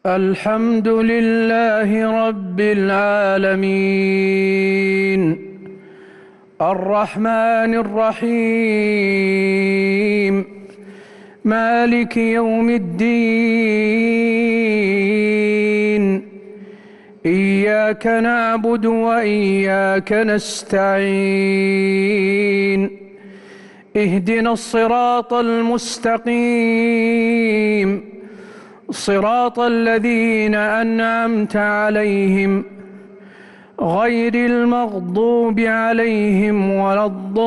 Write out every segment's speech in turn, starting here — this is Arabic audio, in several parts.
الحمد لله رب العالمين الرحمن الرحيم مالك يوم الدين إياك نعبد وإياك نستعين اهدنا الصراط المستقيم صراط الذين أنعمت عليهم غير المغضوب عليهم ولا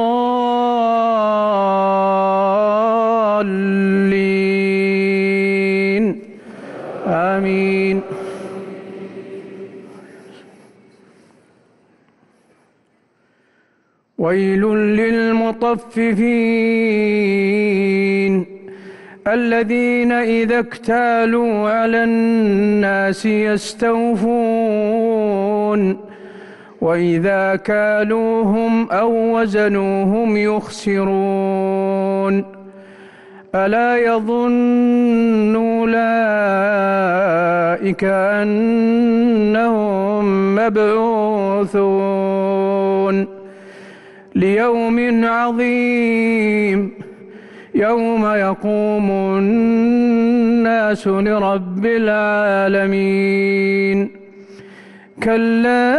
الضالين آمين. ويل للمطففين الذين إذا اكتالوا على الناس يستوفون وإذا كالوهم أو وزنوهم يخسرون ألا يظن أولئك أنهم مبعوثون ليوم عظيم يوم يقوم الناس لرب العالمين كلا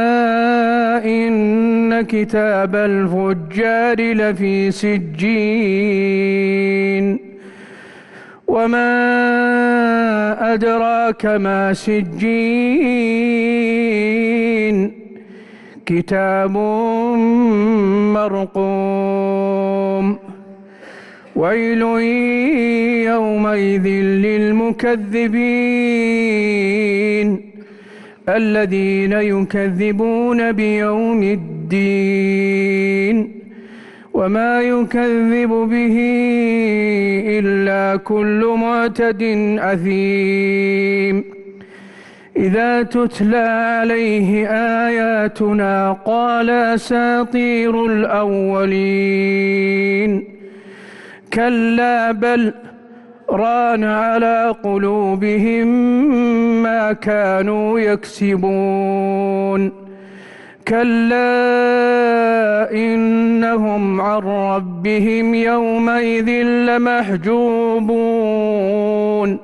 إن كتاب الفجار لفي سجين وما أدراك ما سجين كتاب مرقوم ويل يومئذ للمكذبين الذين يكذبون بيوم الدين وما يكذب به إلا كل معتد أثيم إذا تتلى عليه آياتنا قال أساطير الأولين كلا بل ران على قلوبهم ما كانوا يكسبون كلا إنهم عن ربهم يومئذ لمحجوبون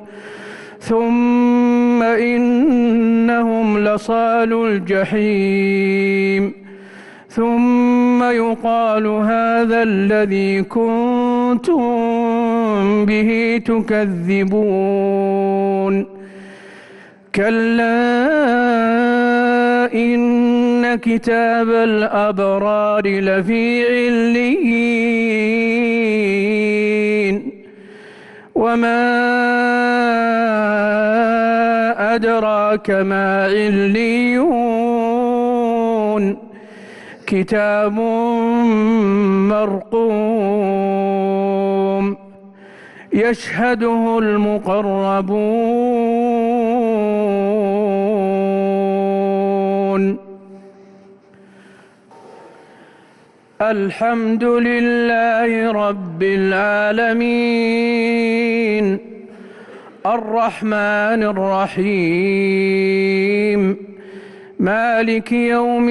ثم إنهم لصالو الجحيم ثم يقال هذا الذي كنتم به تكذبون كلا إن كتاب الأبرار لفي عليين وما أدراك ما عليون كتاب مرقوم يشهده المقربون الحمد لله رب العالمين الرحمن الرحيم مالك يوم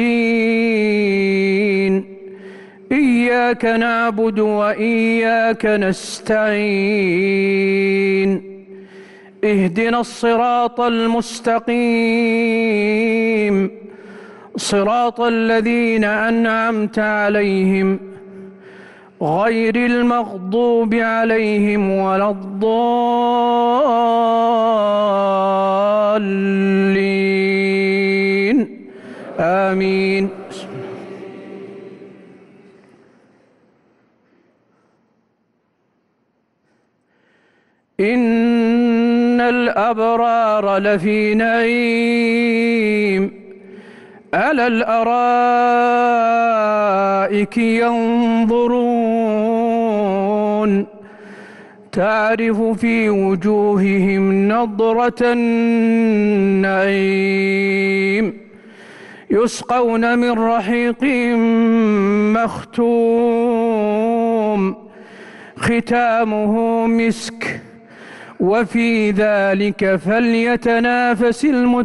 الدين إياك نعبد وإياك نستعين اهدنا الصراط المستقيم صراط الذين أنعمت عليهم غير المغضوب عليهم ولا الضالين آمين. إن الأبرار لفي نعيم على الأرائك ينظرون تعرف في وجوههم نضرة النعيم يسقون من رحيق مختوم ختامه مسك وفي ذلك فليتنافس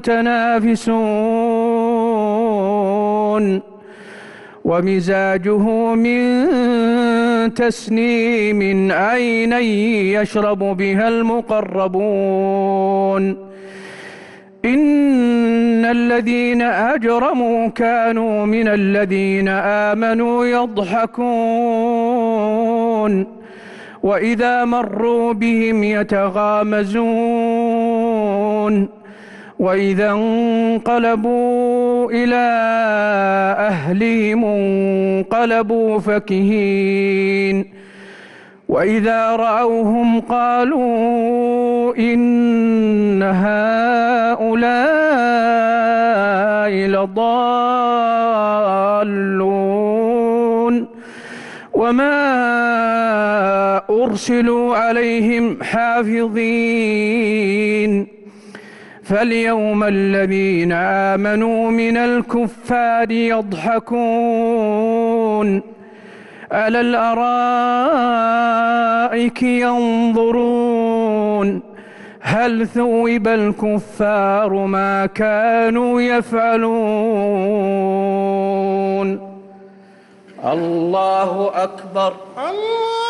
المتنافسون ومزاجه من تسنيم عينا يشرب بها المقربون إن الذين أجرموا كانوا من الذين آمنوا يضحكون وإذا مروا بهم يتغامزون وإذا انقلبوا إلى أهلهم انقلبوا فكهين وإذا رأوهم قالوا إن هؤلاء لضالون وما أرسلوا عليهم حافظين فاليوم الذين آمنوا من الكفار يضحكون على الأرائك ينظرون هل ثوب الكفار ما كانوا يفعلون الله أكبر.